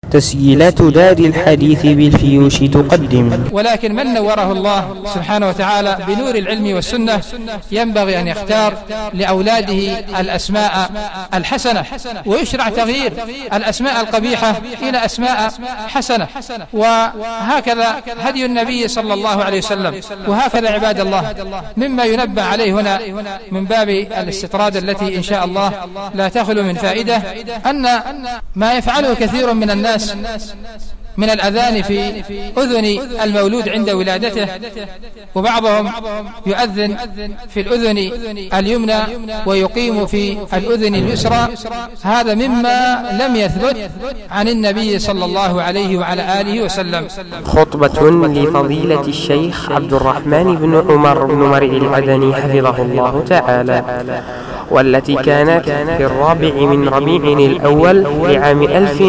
تسجيلات دار الحديث بالفيوش تقدم. ولكن من نوره الله سبحانه وتعالى بنور العلم والسنة ينبغي أن يختار لأولاده الأسماء الحسنة، ويشرع تغيير الأسماء القبيحة إلى أسماء حسنة، وهكذا هدي النبي صلى الله عليه وسلم. وهكذا عباد الله مما ينبه عليه هنا من باب الاستطراد التي إن شاء الله لا تخلو من فائدة، أن ما يفعله كثير من الناس من الأذان في أذن المولود عند ولادته، وبعضهم يؤذن في الأذن اليمنى ويقيم في الأذن اليسرى، هذا مما لم يثبت عن النبي صلى الله عليه وعلى آله وسلم. خطبة لفضيلة الشيخ عبد الرحمن بن عمر بن مرعي العدني حفظه الله تعالى، والتي كانت في 4 من ربيع الأول لعام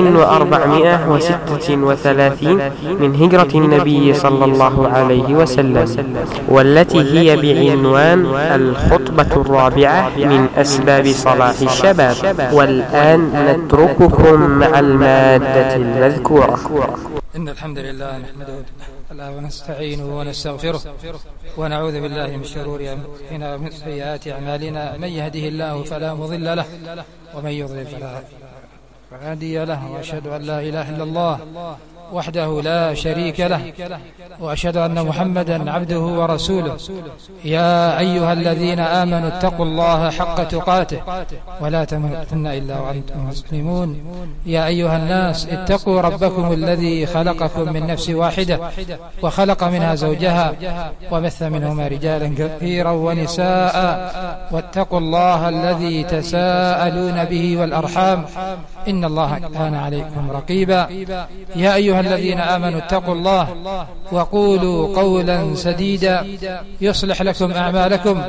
1436 من هجرة النبي صلى الله عليه وسلم، والتي هي بعنوان الخطبة الرابعة من أسباب صلاح الشباب. والآن نترككم مع المادة المذكورة. إن الحمد لله نحمده ونستعينه ونستغفره ونعوذ بالله من شرور أنفسنا ومن سيئات أعمالنا، من يهده الله فلا مضل له ومن يضلل فلا هادي له، وأشهد أن لا إله إلا الله وحده لا شريك له، وأشهد أن محمدا عبده ورسوله. يا أيها الذين آمنوا اتقوا الله حق تقاته ولا تموتن إلا وأنتم مسلمون. يا أيها الناس اتقوا ربكم الذي خلقكم من نفس واحدة وخلق منها زوجها وبث منهما رجالا كثيرا ونساء، واتقوا الله الذي تساءلون به والأرحام إن الله كان عليكم رقيبا. يا أيها الذين آمنوا اتقوا الله وقولوا قولا سديدا يصلح لكم أعمالكم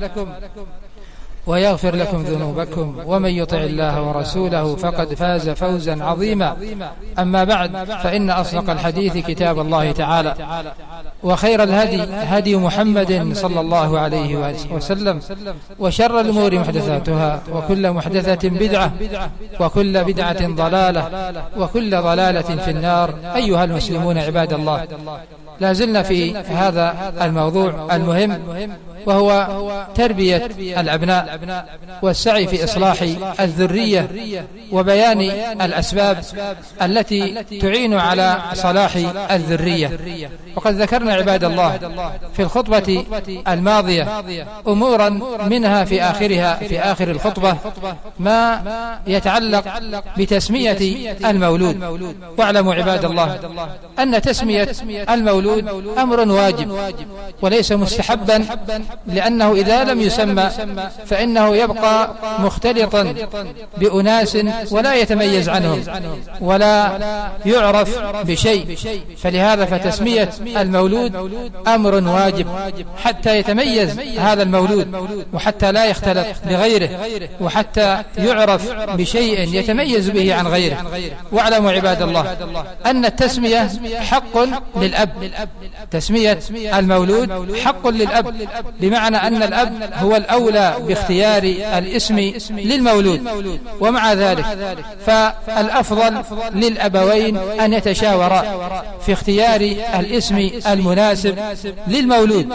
ويغفر لكم ذنوبكم، ومن يطع الله ورسوله فقد فاز فوزا عظيما. أما بعد، فإن أصدق الحديث كتاب الله تعالى، وخير الهدي هدي محمد صلى الله عليه وسلم، وشر الأمور محدثاتها، وكل محدثة بدعة، وكل بدعة ضلالة، وكل ضلالة في النار. أيها المسلمون عباد الله، لا زلنا في هذا الموضوع المهم، وهو تربية الأبناء والسعي في إصلاح الذرية وبيان الأسباب التي تعين على صلاح الذرية. وقد ذكرنا عباد الله في الخطبة الماضية أمورا منها في آخر الخطبة ما يتعلق بتسمية المولود. واعلموا عباد الله أن تسمية المولود أمر واجب وليس مستحبا، لأنه إذا لم يسمى فإنه يبقى مختلطا بأناس ولا يتميز عنهم ولا يعرف بشيء، فلهذا فتسمية المولود أمر واجب حتى يتميز هذا المولود، وحتى لا يختلط بغيره، وحتى يعرف بشيء يتميز به عن غيره. واعلموا عباد الله أن التسمية حق للأب، تسمية المولود حق للأب، بمعنى أن الأب هو الأولى باختيار الاسم للمولود. ومع ذلك فالأفضل للأبوين أن يتشاورا في اختيار الاسم المناسب للمولود،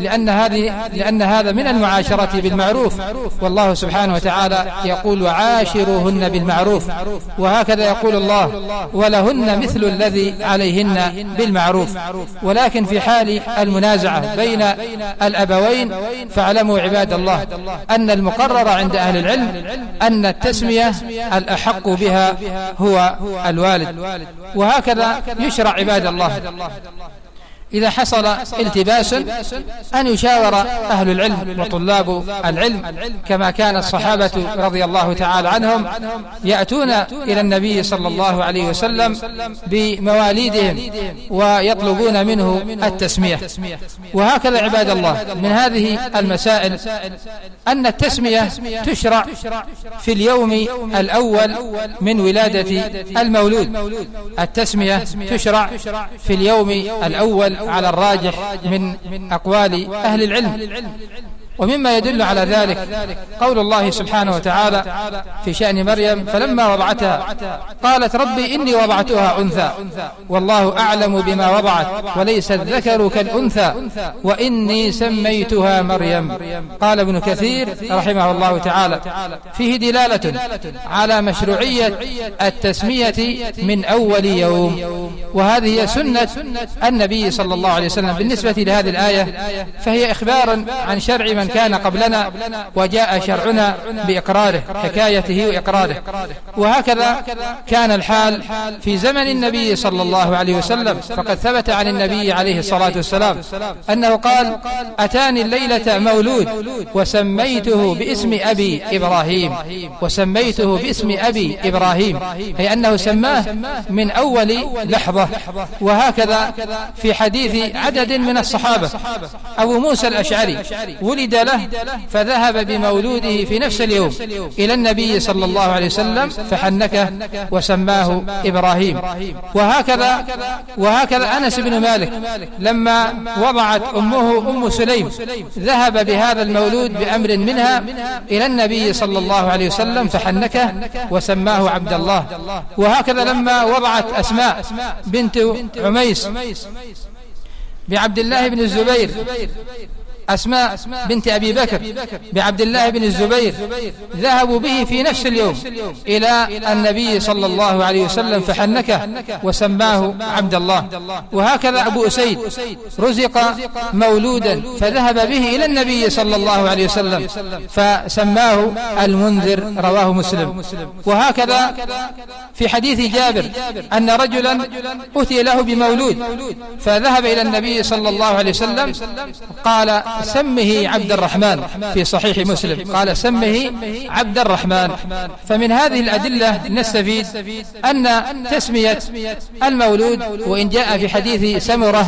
لأن هذا من المعاشرة بالمعروف، والله سبحانه وتعالى يقول وعاشروهن بالمعروف، وهكذا يقول الله ولهن مثل الذي عليهن بالمعروف. ولكن في حال المنازعة بين الأبوين فاعلموا عباد الله أن المقرر عند أهل العلم أن التسمية الأحق بها هو الوالد. وهكذا يشرع عباد الله إذا حصل التباس أن يشاور أهل العلم وطلاب العلم، كما كان الصحابة رضي الله تعالى عنهم يأتون إلى النبي صلى الله عليه وسلم بمواليدهم ويطلبون منه التسمية. وهكذا عباد الله من هذه المسائل أن التسمية تشرع في اليوم الأول من ولادة المولود. التسمية تشرع في اليوم الأول على الراجح من أقوال أهل العلم، ومما يدل على ذلك قول الله سبحانه وتعالى في شأن مريم فلما وضعتها قالت ربي إني وضعتها أنثى والله أعلم بما وضعت وليس الذكر كالأنثى وإني سميتها مريم. قال ابن كثير رحمه الله تعالى فيه دلالة على مشروعية التسمية من أول يوم، وهذه هي سنة النبي صلى الله عليه وسلم. بالنسبة لهذه الآية فهي إخبار عن شرع من كان قبلنا، وجاء شرعنا بإقراره، حكايته وإقراره. وهكذا كان الحال في زمن النبي صلى الله عليه وسلم، فقد ثبت عن النبي عليه الصلاة والسلام أنه قال أتاني الليلة مولود وسميته باسم أبي إبراهيم، وسميته باسم أبي إبراهيم، أي أنه سماه من أول لحظة. وهكذا في حديث عدد من الصحابة أبو موسى الأشعري ولد له فذهب بمولوده في نفس اليوم إلى النبي صلى الله عليه وسلم فحنكه وسماه إبراهيم. وهكذا أنس بن مالك لما وضعت أمه أم سليم ذهب بهذا المولود بأمر منها إلى النبي صلى الله عليه وسلم فحنكه وسماه عبد الله. وهكذا لما وضعت أسماء بنت عميس بعبد الله بن الزبير، أسماء بنت أبي بكر بعبد الله بن الزبير، ذهبوا به في نفس اليوم إلى النبي صلى الله عليه وسلم فحنكه وسماه عبد الله. وهكذا أبو أسيد رزق مولودا فذهب به إلى النبي صلى الله عليه وسلم فسماه المنذر، رواه مسلم. وهكذا في حديث جابر أن رجلا أتي له بمولود فذهب إلى النبي صلى الله عليه وسلم قال سمه عبد الرحمن، في صحيح مسلم قال سمه عبد الرحمن. فمن هذه الأدلة نستفيد أن تسمية المولود، وإن جاء في حديث سمرة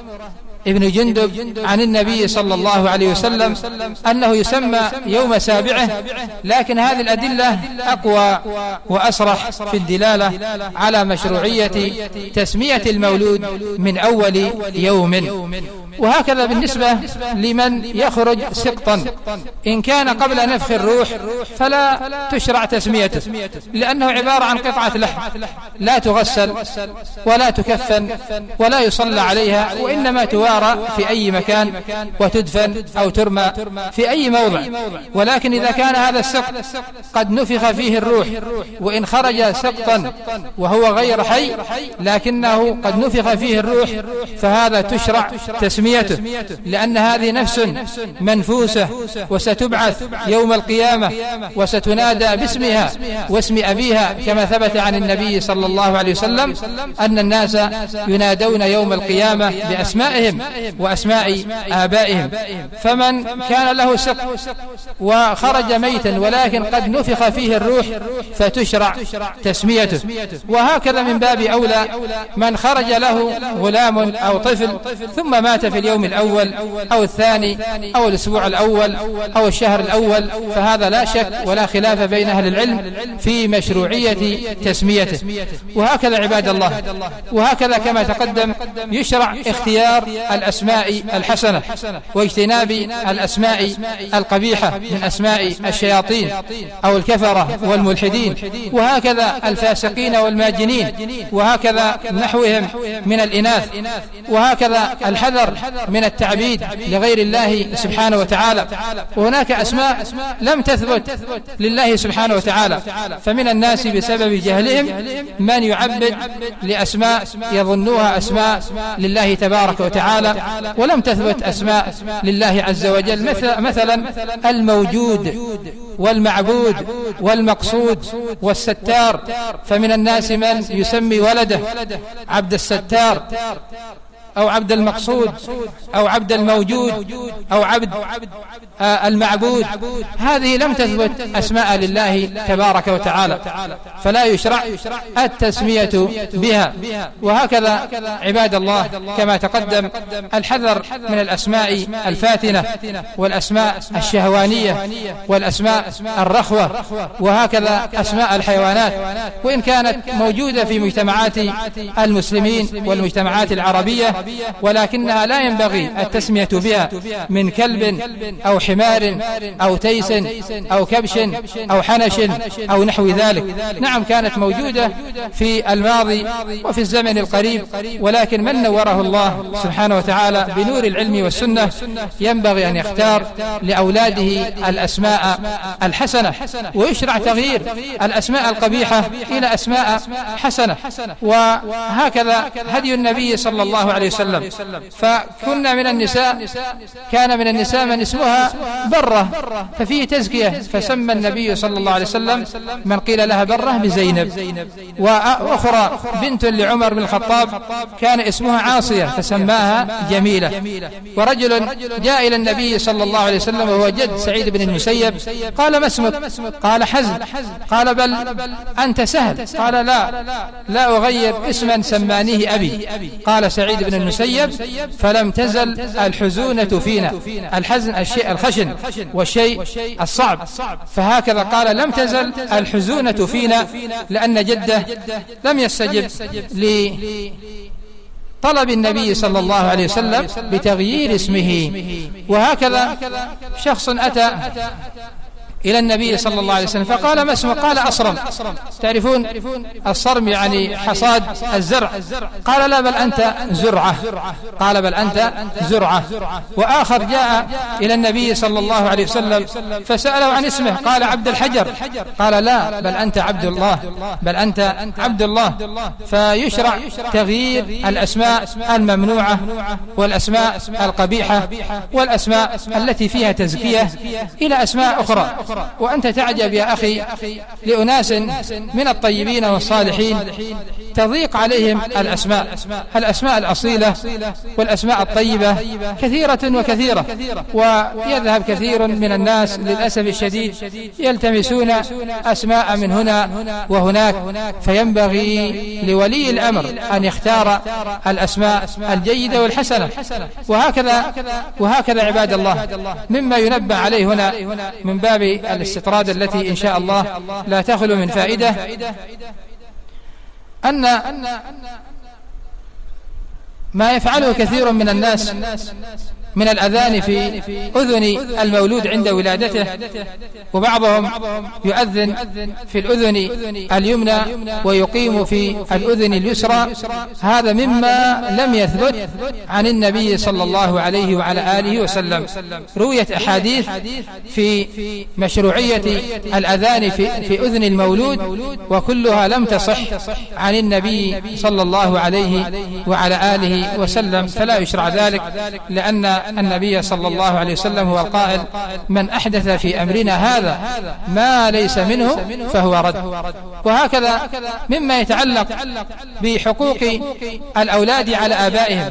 ابن جندب عن النبي صلى الله عليه وسلم أنه يسمى يوم سابعه، لكن هذه الأدلة أقوى وأصرح في الدلالة على مشروعية تسمية المولود من أول يوم. وهكذا بالنسبة لمن يخرج سقطا إن كان قبل نفخ الروح فلا تشرع تسميته، لأنه عبارة عن قطعة لحم لا تغسل ولا تكفن ولا يصلى عليها، وإنما توارى في أي مكان وتدفن أو ترمى في أي موضع. ولكن إذا كان هذا السقط قد نفخ فيه الروح، وإن خرج سقطا وهو غير حي لكنه قد نفخ فيه الروح فهذا تشرع تسميته، لأن هذه نفس منفوسة وستبعث يوم القيامة وستنادى باسمها واسم أبيها، كما ثبت عن النبي صلى الله عليه وسلم أن الناس ينادون يوم القيامة بأسمائهم وأسماء آبائهم. فمن كان له سقط وخرج ميتا ولكن قد نفخ فيه الروح فتشرع تسميته. وهكذا من باب أولى من خرج له غلام أو طفل ثم مات في اليوم الأول أو الثاني أو الأسبوع الأول أو الشهر الأول، فهذا لا شك ولا خلاف بين أهل العلم في مشروعية تسميته. وهكذا عباد الله، وهكذا كما تقدم يشرع اختيار الأسماء الحسنة واجتناب الأسماء القبيحة من أسماء الشياطين أو الكفرة والملحدين، وهكذا الفاسقين والماجنين، وهكذا نحوهم من الإناث، وهكذا الحذر من التعبيد لغير الله سبحانه وتعالى. وهناك أسماء لم تثبت لله سبحانه وتعالى، فمن الناس بسبب جهلهم من يعبد لأسماء يظنوها أسماء لله تبارك وتعالى ولم تثبت أسماء لله عز وجل، مثلا الموجود والمعبود والمقصود والستار. فمن الناس من يسمي ولده عبد الستار أو عبد المقصود أو عبد الموجود أو عبد المعبود. هذه لم تثبت أسماء لله تبارك وتعالى، فلا يشرع التسمية بها. وهكذا عباد الله كما تقدم الحذر من الأسماء الفاتنة والأسماء الشهوانية والأسماء الرخوة، وهكذا أسماء الحيوانات، وإن كانت موجودة في مجتمعات المسلمين والمجتمعات العربية ولكنها لا ينبغي التسمية بها من كلب أو حمار أو تيس أو كبش أو حنش أو نحو ذلك. نعم كانت موجودة في الماضي وفي الزمن القريب، ولكن من نوره الله سبحانه وتعالى بنور العلم والسنة ينبغي أن يختار لأولاده الأسماء الحسنة، ويشرع تغيير الأسماء القبيحة إلى أسماء حسنة. وهكذا هدي النبي صلى الله عليه وسلم. فكنا من النساء، كان من النساء من اسمها برة ففيه تزكية، فسمى النبي صلى الله عليه وسلم من قيل لها برة بزينب. وأخرى بنت لعمر بن الخطاب كان اسمها عاصية فسماها جميلة. ورجل جاء إلى النبي صلى الله عليه وسلم وهو جد سعيد بن المسيب، قال ما اسمك؟ قال حزن. قال بل أنت سهل. قال لا أغير اسما سمانيه أبي. قال سعيد بن المسيب فلم تزل الحزونة فينا. الحزن الشيء الخشن والشيء الصعب، فهكذا قال لم تزل الحزونة فينا، لأن جده لم يستجب طلب النبي صلى الله عليه وسلم بتغيير اسمه. وهكذا شخص أتى إلى النبي صلى الله عليه وسلم فقال ما اسمه؟ قال أصرم. تعرفون الصرم يعني حصاد الزرع. قال لا بل أنت زرعة. قال بل أنت زرعة. وآخر جاء إلى النبي صلى الله عليه وسلم فسأله عن اسمه، قال عبد الحجر. قال لا بل أنت عبد الله. بل أنت عبد الله. فيشرع تغيير الأسماء الممنوعة والأسماء القبيحة والأسماء التي فيها تزكية إلى أسماء أخرى. وأنت تعجب يا أخي لأناس من الطيبين والصالحين تضيق عليهم الأسماء الأصيلة والأسماء الطيبة كثيرة وكثيرة، ويذهب كثير من الناس للأسف الشديد يلتمسون أسماء من هنا وهناك. فينبغي لولي الأمر أن يختار الأسماء الجيدة والحسنة. وهكذا عباد الله مما ينبه عليه هنا من باب الاستطراد التي إن شاء الله لا تخلو من فائدة، أن ما يفعله كثير من الناس من الأذان في أذن المولود عند ولادته، وبعضهم يؤذن في الأذن اليمنى ويقيم في الأذن اليسرى. هذا مما لم يثبت عن النبي صلى الله عليه وعلى آله وسلم. رويت أحاديث في مشروعية الأذان في أذن المولود وكلها لم تصح عن النبي صلى الله عليه وعلى آله وسلم، فلا يشرع ذلك، لأن النبي صلى الله عليه وسلم هو القائل من أحدث في أمرنا هذا ما ليس منه فهو رد. وهكذا مما يتعلق بحقوق الأولاد على آبائهم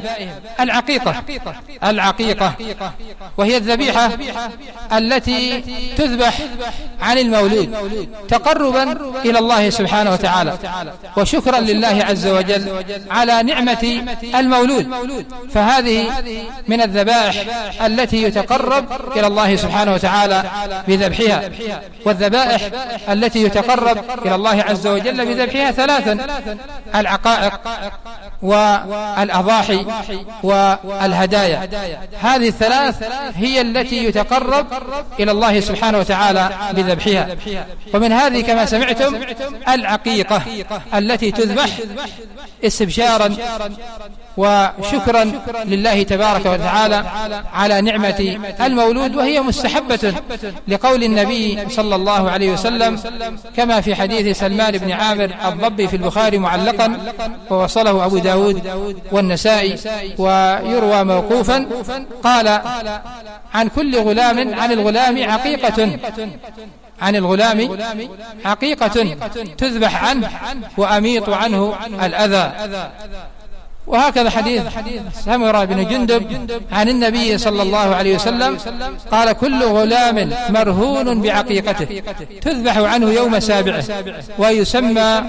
العقيقة وهي الذبيحة التي تذبح عن المولود تقربا إلى الله سبحانه وتعالى وشكرا لله عز وجل على نعمة المولود. فهذه من الذبائح التي يتقرب إلى الله سبحانه وتعالى بذبحها. والذبائح التي يتقرب إلى الله عز وجل بذبحها ثلاثا: العقائق والأضاحي والهدايا. هذه الثلاث هي التي يتقرب إلى الله سبحانه وتعالى بذبحها. ومن هذه كما سمعتم العقيقة التي تذبح استبشارا وشكرا لله تبارك وتعالى على نعمة المولود، وهي مستحبة لقول النبي صلى الله عليه وسلم كما في حديث سلمان بن عامر الضبي في البخاري معلقا، ووصله أبو داود والنسائي، ويروى موقوفا، قال عن كل غلام عن الغلام عقيقة تذبح عنه وأميط عنه الأذى. وهكذا حديث سمرة بن جندب عن النبي صلى الله عليه وسلم قال كل غلام مرهون بعقيقته تذبح عنه يوم سابعه ويسمى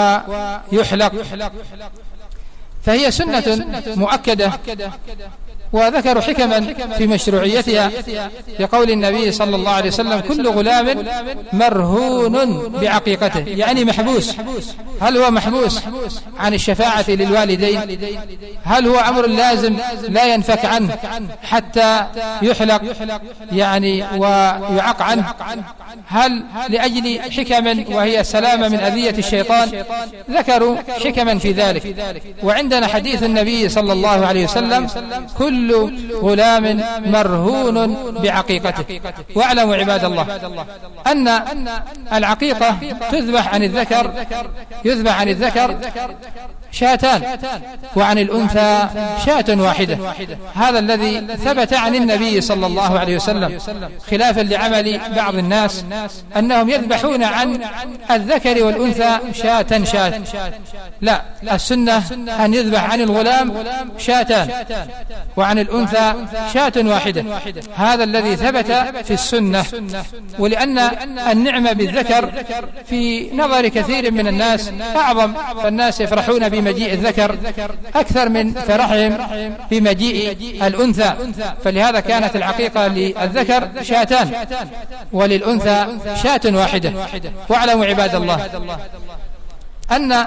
ويحلق. فهي سنة مؤكدة وذكروا حكما في مشروعيتها لقول النبي صلى الله عليه وسلم: كل غلام مرهون بعقيقته، يعني محبوس. هل هو محبوس عن الشفاعة للوالدين؟ هل هو أمر لازم لا ينفك عنه حتى يحلق يعني ويعق عنه؟ هل لأجل حكما وهي سلامة من أذية الشيطان؟ ذكروا حكما في ذلك. وعندنا حديث النبي صلى الله عليه وسلم: كل غلام مرهون بعقيقته. واعلموا عباد الله أن العقيقة يذبح عن الذكر شاتان، وعن الأنثى شاة واحدة. هذا الذي ثبت عن النبي صلى الله عليه وسلم، خلافا لعمل بعض الناس أنهم يذبحون عن الذكر والأنثى شاة. لا، السنة أن يذبح عن الغلام شاتان، وعن الأنثى شاة واحدة. هذا الذي ثبت في السنة. ولأن النعمة بالذكر في نظر كثير من الناس أعظم، فالناس يفرحون بمجيء الذكر أكثر من فرحهم بمجيء الأنثى، فلهذا كانت العقيقة للذكر شاتان وللأنثى شاة واحدة. واعلموا عباد الله أن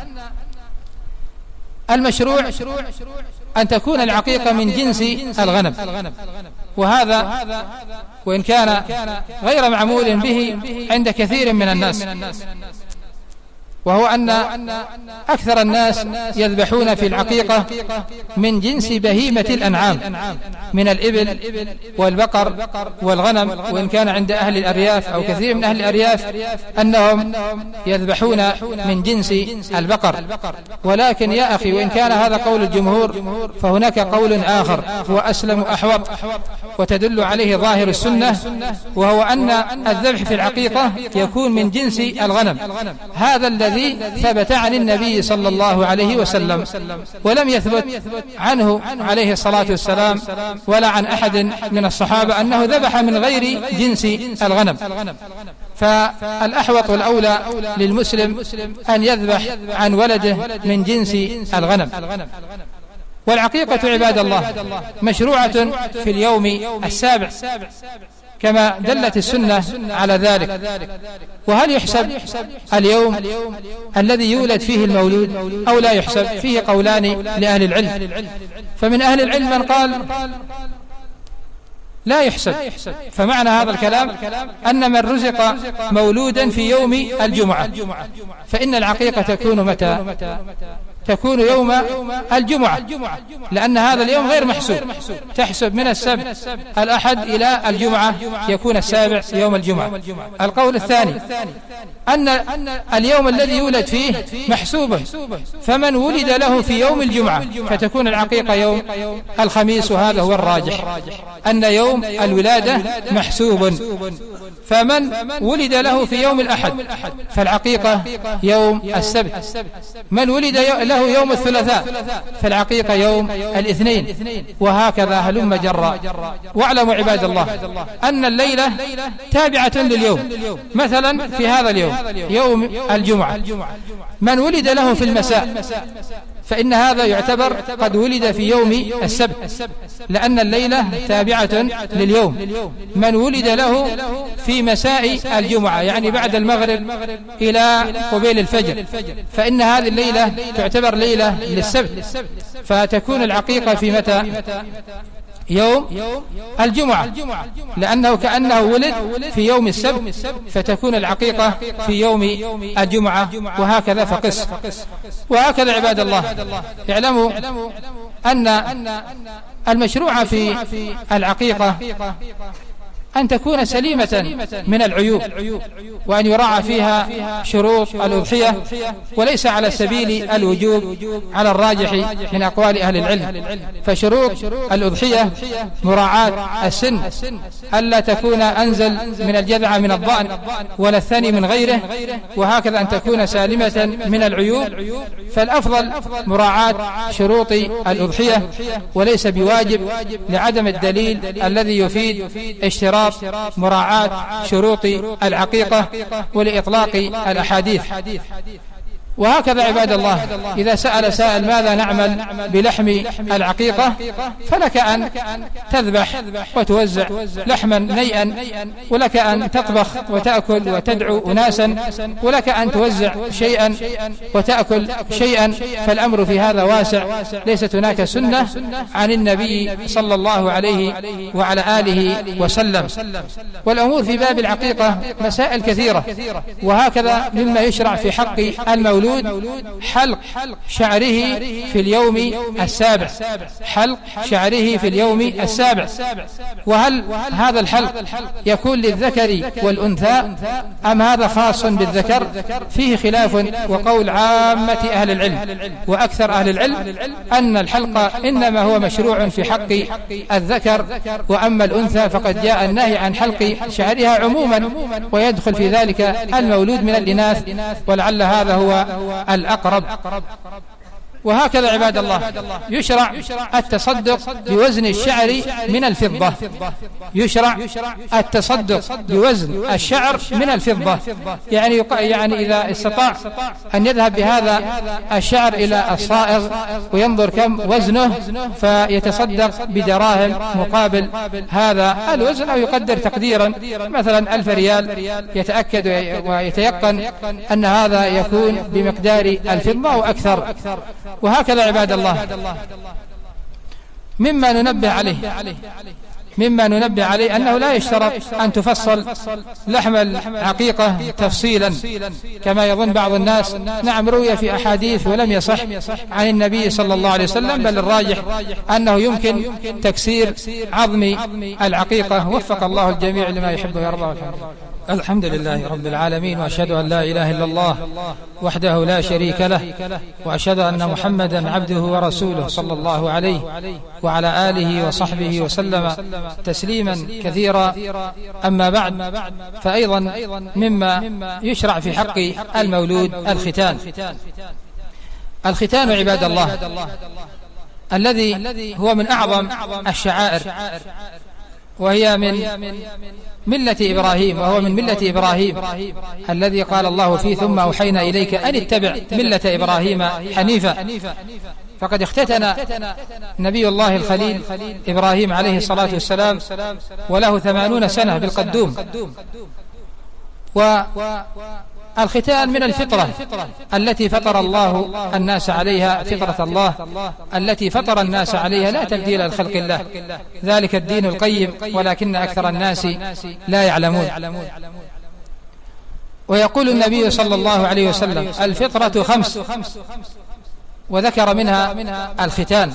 المشروع أن تكون العقيقة من جنس الغنم، وهذا وإن كان غير معمول به عند كثير من الناس، وهو أن أكثر الناس يذبحون في العقيقة من جنس بهيمة الأنعام، من الإبل والبقر والغنم. وإن كان عند أهل الأرياف أو كثير من أهل الأرياف أنهم يذبحون من جنس البقر. ولكن يا أخي، وإن كان هذا قول الجمهور، فهناك قول آخر هو أسلم أحوط وتدل عليه ظاهر السنة، وهو أن الذبح في العقيقة يكون من جنس الغنم. هذا الذي ثبت عن النبي صلى الله عليه وسلم، ولم يثبت عنه عليه الصلاة والسلام ولا عن أحد من الصحابة أنه ذبح من غير جنس الغنم. فالأحوط والأولى للمسلم أن يذبح عن ولده من جنس الغنم. والعقيقة عباد الله مشروعة في اليوم السابع كما دلت السنة على ذلك. وهل يحسب اليوم الذي يولد فيه المولود أو لا يحسب؟ فيه قولان لأهل العلم. فمن أهل العلم من قال لا يحسب، فمعنى هذا الكلام أن من رزق مولودا في يوم الجمعة فإن العقيقة تكون متى؟ تكون يوم الجمعة، لأن هذا اليوم غير محسوب، تحسب من السبت الأحد إلى الجمعة، يكون السابع يوم الجمعة. القول الثاني أن اليوم الذي يولد فيه محسوبا، فمن ولد له في يوم الجمعة فتكون العقيقة يوم الخميس، وهذا هو الراجح أن يوم الولادة محسوب. فمن ولد له في يوم الأحد فالعقيقة يوم السبت، من ولد له يوم الثلاثاء فالعقيقة يوم الاثنين، وهكذا هلم جرا. واعلموا عباد الله أن الليلة تابعة لليوم. مثلا في هذا اليوم يوم الجمعة، من ولد له في المساء فإن هذا يعتبر قد ولد في يوم السبت، لأن الليلة تابعة لليوم. من ولد له في مساء الجمعة يعني بعد المغرب إلى قبيل الفجر فإن هذه الليلة تعتبر ليلة للسبت، فتكون العقيقة في متى؟ يوم الجمعة، لأنه كأنه ولد في يوم السبت فتكون العقيقة في يوم الجمعة، وهكذا فقس. وهكذا عباد الله اعلموا أن المشروع في العقيقة أن تكون سليمة من العيوب، وأن يراعى فيها شروط الأضحية، وليس على سبيل الوجوب على الراجح من أقوال أهل العلم. فشروط الأضحية مراعاة السن، ألا تكون أنزل من الجذع من الضأن ولا الثاني من غيره، وهكذا أن تكون سالمة من العيوب. فالأفضل مراعاة شروط الأضحية، وليس بواجب لعدم الدليل الذي يفيد اشتراط مراعاة شروط العقيقة ولإطلاق الأحاديث. وهكذا عباد الله إذا سأل سائل ماذا نعمل بلحم العقيقة، فلك أن تذبح وتوزع لحما نيئا، ولك أن تطبخ وتأكل وتدعو أناسا، ولك أن توزع شيئا وتأكل شيئا، فالأمر في هذا واسع. ليست هناك سنة عن النبي صلى الله عليه وعلى آله وسلم. والأمور في باب العقيقة مسائل كثيرة. وهكذا مما يشرع في حق المولود حلق شعره في اليوم السابع، حلق شعره في اليوم السابع. وهل هذا الحلق يكون للذكر والأنثى أم هذا خاص بالذكر؟ فيه خلاف، وقول عامة أهل العلم وأكثر أهل العلم أن الحلق إنما هو مشروع في حق الذكر، وأما الأنثى فقد جاء النهي عن حلق شعرها عموما، ويدخل في ذلك المولود من الإناث، ولعل هذا هو الأقرب. وهكذا عباد الله يشرع التصدق بوزن الشعر من الفضة، يشرع التصدق بوزن الشعر من الفضة، يعني إذا استطاع أن يذهب بهذا الشعر إلى الصائغ وينظر كم وزنه فيتصدق بدراهم مقابل هذا الوزن، أو يقدر تقديرا مثلا 1000 ريال، يتأكد ويتيقن أن هذا يكون بمقدار الفضة وأكثر. وهكذا عباد الله مما ننبه عليه أنه لا يشترط أن تفصل لحم العقيقة تفصيلا كما يظن بعض الناس. نعم، روي في أحاديث ولم يصح عن النبي صلى الله عليه وسلم، بل الراجح أنه يمكن تكسير عظم العقيقة. وفق الله الجميع لما يحب ويرضى. الحمد لله رب العالمين، وأشهد أن لا إله إلا الله وحده لا شريك له، وأشهد أن محمدا عبده ورسوله صلى الله عليه وعلى آله وصحبه وسلم تسليما كثيرا. أما بعد، فأيضا مما يشرع في حق المولود الختان عباد الله، الذي هو من أعظم الشعائر، وهي من ملة إبراهيم، وهو من ملة إبراهيم الذي قال الله فيه ثم أوحينا إليك أن اتبع ملة إبراهيم حنيفا. فقد اختتن نبي الله الخليل إبراهيم عليه الصلاة والسلام وله 80 سنة بالقدوم. والختان من الفطرة التي فطر الله الناس عليها، فطرة الله التي فطر الناس عليها، لا تبديل لخلق الله، ذلك الدين القيم ولكن أكثر الناس لا يعلمون. ويقول النبي صلى الله عليه وسلم الفطرة 5، وذكر منها الختان.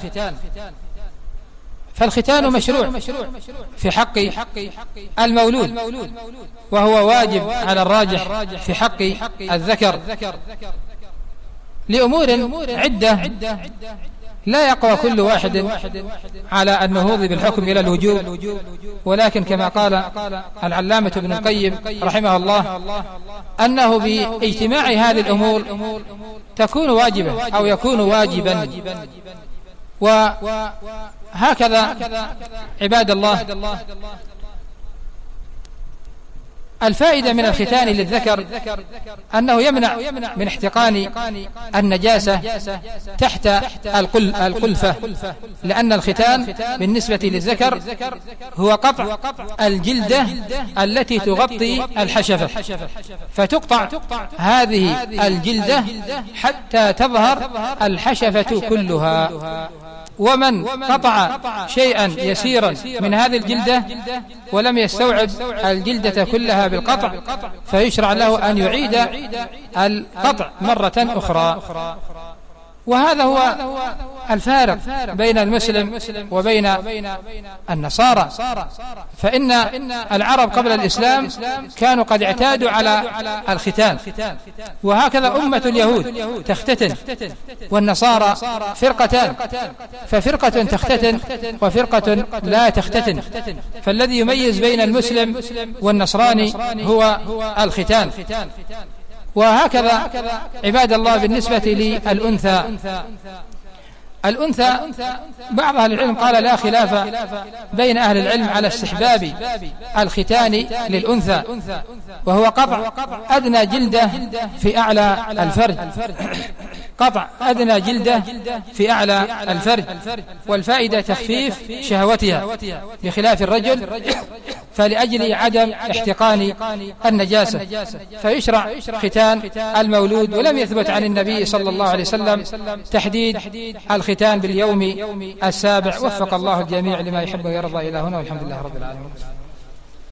فالختان مشروع في حق المولود، وهو واجب على الراجح في حق الذكر لأمور عدة لا يقوى كل واحد على النهوض بالحكم إلى الوجوب، ولكن كما قال العلامة ابن القيم رحمه الله أنه باجتماع هذه الأمور تكون واجبة أو يكون واجبا. وهكذا عباد الله الفائدة من الختان للذكر أنه يمنع من احتقان النجاسة تحت القلفة، لأن الختان بالنسبة للذكر هو قطع الجلدة التي تغطي الحشفة، فتقطع هذه الجلدة حتى تظهر الحشفة كلها. ومن قطع شيئا يسيرا من هذه الجلدة ولم يستوعب الجلدة كلها بالقطع، فيشرع له أن يعيد القطع مرة أخرى. وهذا هو الفارق بين المسلم وبين النصارى، فإن العرب قبل الإسلام كانوا قد اعتادوا على الختان، وهكذا أمة اليهود تختتن، والنصارى فرقتان، ففرقة تختتن وفرقة لا تختتن، فالذي يميز بين المسلم والنصراني هو الختان. وهكذا عباد الله بالنسبة للأنثى الأنثى بعض أهل العلم قال لا خلاف بين أهل العلم على استحباب الختان للأنثى، وهو قطع أدنى جلدة في أعلى الفرج، قطع أدنى جلدة في أعلى الفرج، والفائدة تخفيف شهوتها بخلاف الرجل، فلأجل عدم احتقان النجاسة فيشرع ختان المولود. ولم يثبت عن النبي صلى الله عليه وسلم تحديد الختان باليوم السابع. وفق الله الجميع لما يحب ويرضى. إلى هنا والحمد لله رب العالمين.